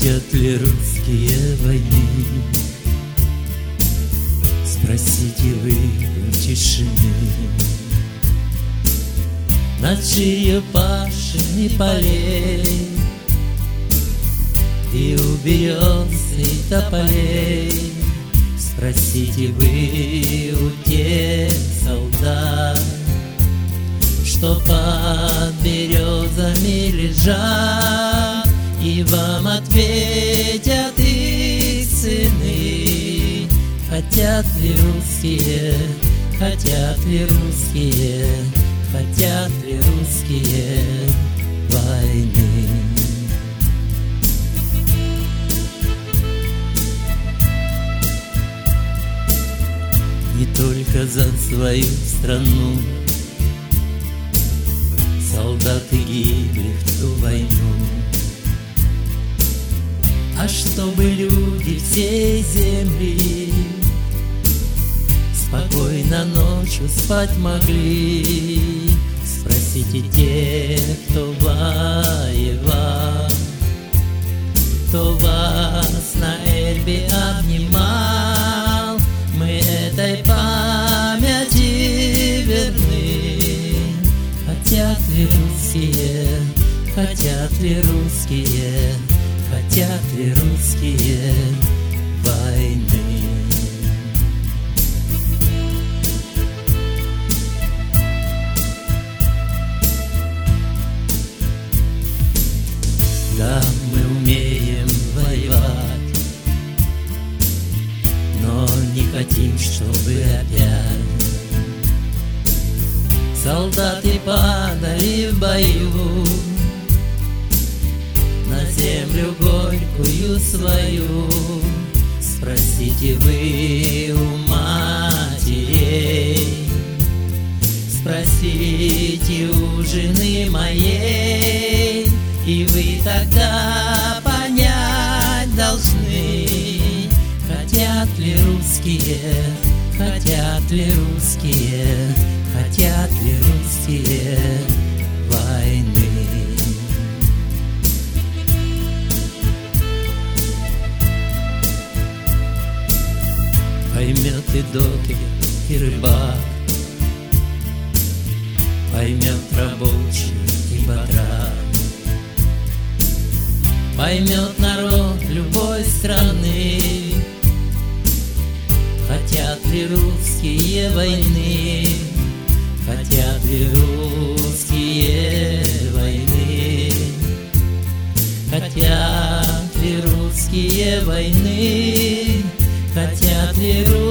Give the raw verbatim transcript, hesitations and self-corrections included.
Хотят ли русские войны? Спросите вы у тишины. Над шею пашни полей и у берез и тополей. Спросите вы у тех солдат, что под березами лежат, и вам ответят их сыны. Хотят ли русские, хотят ли русские, хотят ли русские войны? Не только за свою страну солдаты гибли в ту войну, а чтобы люди всей земли спокойно ночью спать могли. Спросите тех, кто воевал, кто вас на Эльбе обнимал. Мы этой памяти верны. Хотят ли русские, хотят ли русские, хотят ли русские войны? Да, мы умеем воевать, но не хотим, чтобы опять солдаты падали в бою на землю горькую свою. Спросите вы у матерей, спросите у жены моей, и вы тогда понять должны. Хотят ли русские, хотят ли русские, хотят ли русские войны? Поймет и докер, и рыбак, поймет рабочий и батрак, поймет народ любой страны. Хотят ли русские войны? Хотят ли русские войны? Хотят ли русские войны? Хотят ли русские